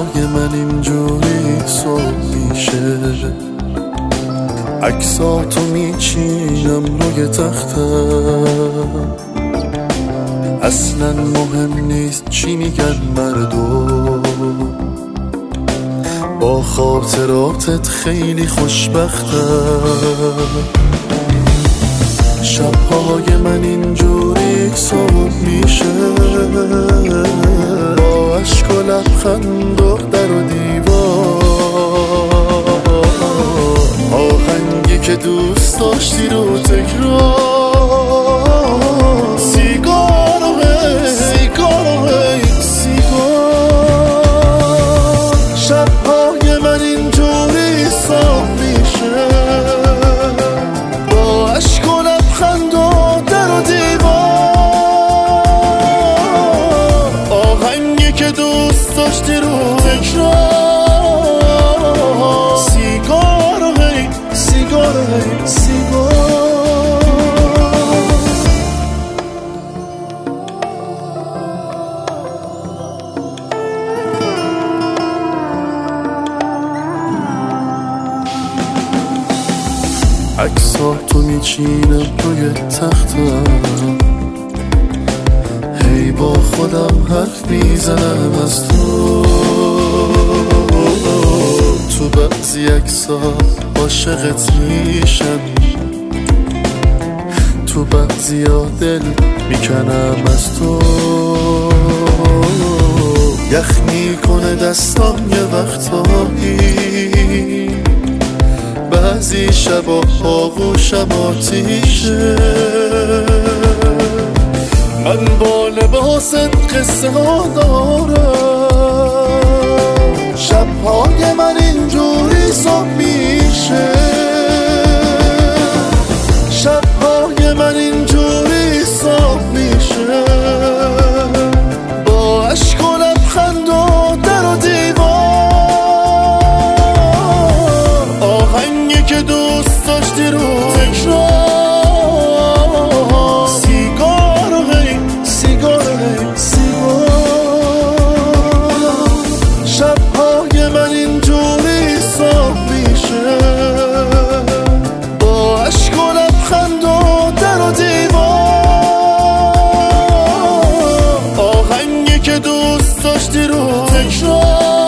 شب‌های من اینجوری صبح میشه، عکساتو میچینم روی تختم، اصلا مهم نیست چی میگن مردم، با خاطراتت خیلی خوشبختم. شب‌های من اینجوری صبح میشه، با عشق و لبخند و در و دیوار، آهنگی که دوست داشتی رو تکرار، سیگار و سیگار. شب‌های من اینجوری صبح میشه، با عشق و لبخند و در و دیوار، آهنگی که دوست داشتی رو تکرار، سیگار و سیگار سیگار. عکساتو میچینم روی تختم، هی با خودم حرف میزنم از تو. تو بعضی عکسا عاشقت میشم، تو بعضی ها دل میکنم از تو. یخ میکنه دستام یه وقتایی، بعضی شبا آغوشم آتیشه، من با لباست قصه ها دارم. شب‌های من اینجوری صبح میشه، شب‌های من اینجوری صبح میشه، با عشق و لبخند و در و دیوار، آهنگی که دوست داشتی رو تکرار، سیگار و سیگار سیگار. شب‌های من اینجوری صبح میشه، با عشق و لبخند و در و دیوار، آهنگی که دوست داشتی رو تکرار.